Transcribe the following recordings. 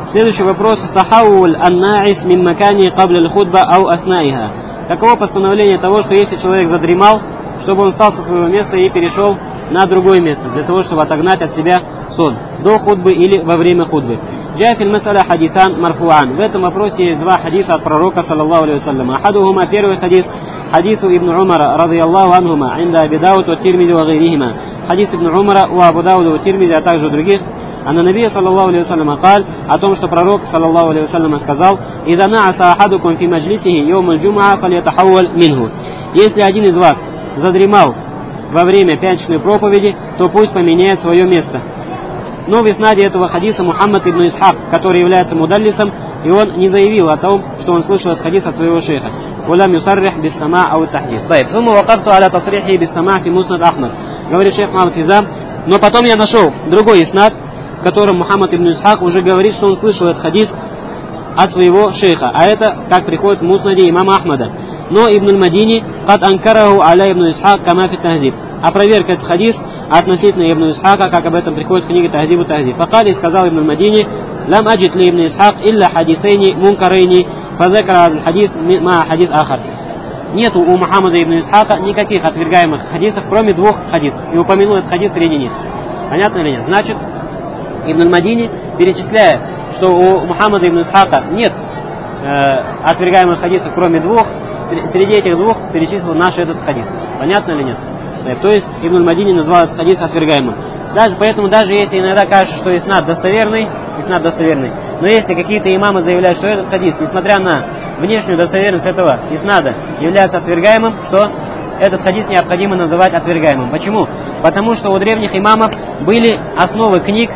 Следующий вопрос. Тахауль ан-наис мин макани кабля аль-хутба ау аснайха. Каково постановление того, что если человек задремал, чтобы он встал со своего места и перешел на другое место, для того, чтобы отогнать от себя сон, до хутбы или во время хутбы. Джафиль масаля хадисан марфуан. В этом вопросе есть два хадиса от пророка, саллаллаху алейхи вассалям. Ахадухума, первый хадис, хадису ибн Умара, радиаллаху анхума, инда Аби Дауд ва Тирмизи ва гайрихима. Хадис ибн Умара у Абу Дауда, у Тирмизи, а также у других. Анна Набия, саллаллаху алейхи вассалям, каль, о том, что пророк, саллаллаху алейхи вассалям, сказал: «Ида нааса ахадукум фи маджлисихи йоум аль-джумаа фальятахавваль минху». Если один из вас задремал во время пятничной проповеди, то пусть поменяет свое место. Но в иснаде этого хадиса Мухаммад ибн Исхак, который является мудаллисом, и он не заявил о том, что он слышал этот хадис от своего шейха. «Улам юсаррих бис сама ау тахдис». «Сумма вакарту аля тасрихи бис сама фи муснад Ахмад». Говорит шейх Мухаммад Физам, но потом я нашел другой иснад, в котором Мухаммад ибн Исхак уже говорит, что он слышал этот хадис от своего шейха. А это, как приходит в муснаде имама Ахмада. Но Ибн аль-Мадини кад анкараху аля ибн Исхак кама фи тахзиб. Опроверг этот хадис относительно Ибн Исхака, как об этом приходит в книге Тахзибу Тахзиб. Факали, сказал Ибн аль-Мадини: «Лам аджид ли Ибн Исхак илля хадисейни мункарейни фазакара хадис ма хадис ахар». Нету у Мухаммада ибн Исхака никаких отвергаемых хадисов, кроме двух хадисов. И упомянул этот хадис среди них. Понятно или нет? Значит, Ибн аль-Мадини, перечисляя, что у Мухаммада ибн Исхака нет отвергаемых хадисов, кроме двух, среди этих двух перечислил наш этот хадис. Понятно или нет? То есть Ибн аль-Мадини назвал этот хадис отвергаемым. Поэтому даже если иногда кажется, что иснад достоверный, но если какие-то имамы заявляют, что этот хадис, несмотря на внешнюю достоверность этого иснада, является отвергаемым, что этот хадис необходимо называть отвергаемым. Почему? Потому что у древних имамов были основы книг,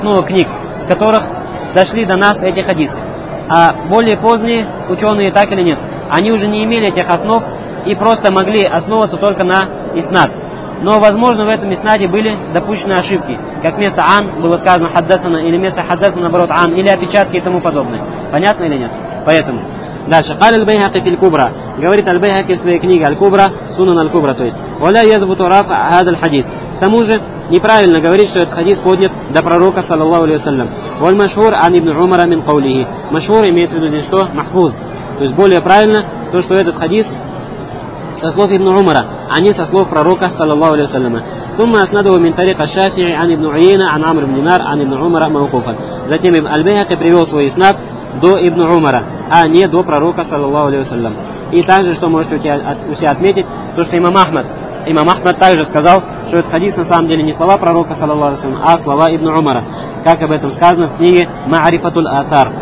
с которых дошли до нас эти хадисы. А более поздние ученые, так или нет, они уже не имели этих основ и просто могли основываться только на иснад. Но, возможно, в этом иснаде были допущены ошибки. Как вместо «ан» было сказано «хаддатана», или вместо «хаддатана» наоборот «ан», или опечатки и тому подобное. Понятно или нет? Поэтому. Дальше. «Каль аль-Байхаки фил кубра». Говорит аль-Байхаки в своей книге «Аль-Кубра», «Сунан аль-Кубра», то есть «Валя язбуту рафа хадаль хадис». К тому же, неправильно говорить, что этот хадис поднят до пророка, саллаллаху алейхи вассалям. «Валь машхур ан ибн Умара мин каулихи». Машхур имеется в виду здесь что? Махфуз. То есть более правильно то, что этот хадис со слов Ибн Умара, а не со слов пророка, саллаллаху алейхи вассаляма. Сумма аснадаху мин тарик аш-Шафи'и ан Ибн Уйейна ан Амр ибн Динар ан Ибн Умара мауқуфан. Затем аль-Байхаки привел свой иснад до Ибн Умара, а не до пророка, саллаллаху алейхи вассалям. И также, что можете у себя отметить, то, что имам Ахмад также сказал, что этот хадис на самом деле не слова пророка, саллаллаху алейхи вассалям, а слова Ибн Умара, как об этом сказано в книге Ма'арифатуль Асар.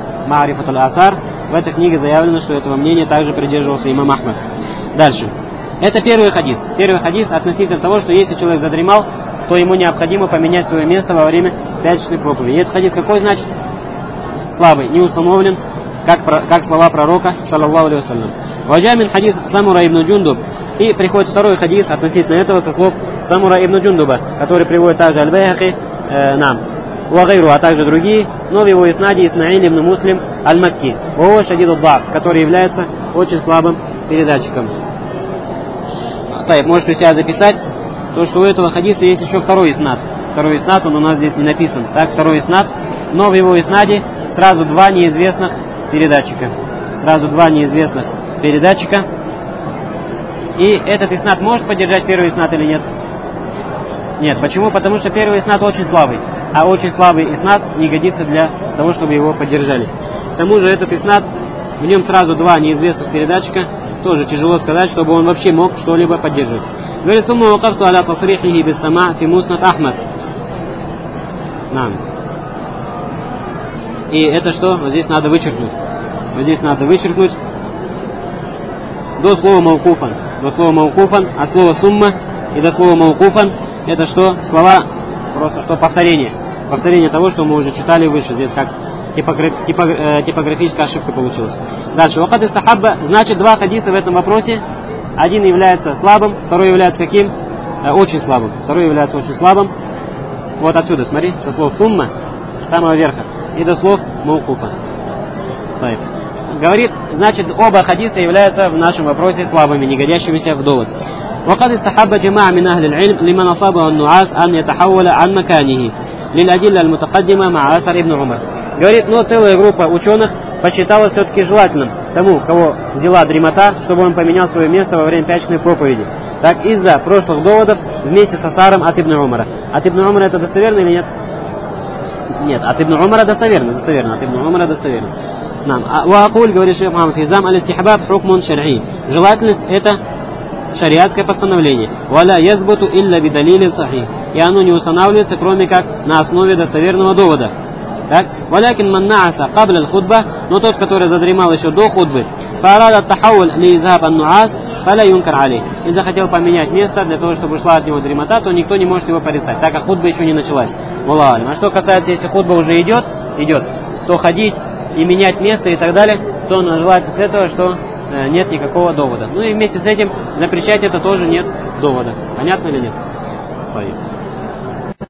В этой книге заявлено, что этого мнения также придерживался имам Ахмад. Дальше. Это первый хадис. Первый хадис относительно того, что если человек задремал, то ему необходимо поменять свое место во время пятничной проповеди. И этот хадис какой, значит? Слабый, не установлен, как слова пророка, саллаллаху алейхи вассалям. Ваджамин хадис Самура ибн Джундуб. И приходит второй хадис относительно этого со слов Самура ибн Джундуба, который приводит также аль-Байхаки нам. Вагайру, а также другие, но в его иснаде Исмаиль ибн Муслим аль-Макки, Ова шадид ад-даф, который является очень слабым передатчиком. Так, можете у себя записать, то, что у этого хадиса есть еще второй иснад. Второй иснад, он у нас здесь не написан. Так, второй иснад, но в его иснаде сразу два неизвестных передатчика. И этот иснад может поддержать первый иснад или нет? Нет. Почему? Потому что первый иснад очень слабый. А очень слабый иснад не годится для того, чтобы его поддержали. К тому же этот иснад, в нем сразу два неизвестных передатчика, тоже тяжело сказать, чтобы он вообще мог что-либо поддерживать. Говорит, сумма вакафту аля тасрихихи бис сама фи муснад Ахмад. И это что? Вот здесь надо вычеркнуть. До слова маукуфан. А слово сумма и до слова маукуфан это что? Слова, просто что повторение. Повторение того, что мы уже читали выше. Здесь как типографическая ошибка получилась. Дальше. Вакад истахабба, значит, два хадиса в этом вопросе. Один является слабым, второй является каким? Очень слабым. Вот отсюда, смотри, со слов сумма, с самого верха, и до слов маукуфа. Говорит, значит, оба хадиса являются в нашем вопросе слабыми, не годящимися в довод. وقد استحب جماعة من أهل العلم لمن أصابه النعاس أن يتحول عن مكانه للأدلة المتقدمة مع أثر ابن عمر. Говорит, но целая группа ученых посчитала все-таки желательным тому, кого взяла дремота, чтобы он поменял свое место во время пятничной проповеди. Так, из-за прошлых доводов вместе с Асаром от Ибн Умара. От Ибн Умара это достоверно или нет? Нет, от Ибн Умара достоверно, от Ибн Умара достоверно. Ваакуль, говорит шейх Мухаммад Хизам, аль-истихбаб хукмун шар'и. Желательность это шариатское постановление. Валя язбуту илля бидалилин сахих. И оно не устанавливается, кроме как на основе достоверного довода. Так? Валякин маннааса кабля аль-худба, но тот, который задремал еще до худбы, фарада тахауль ли изхаб ан-нуаз, фаля юнкар алей. И захотел поменять место для того, чтобы ушла от него дремота, то никто не может его порицать, так как худба еще не началась. Валлаху. А что касается, если худба уже идет, то ходить и менять место и так далее, то называется с этого, что нет никакого довода. Ну и вместе с этим запрещать это тоже нет довода. Понятно или нет?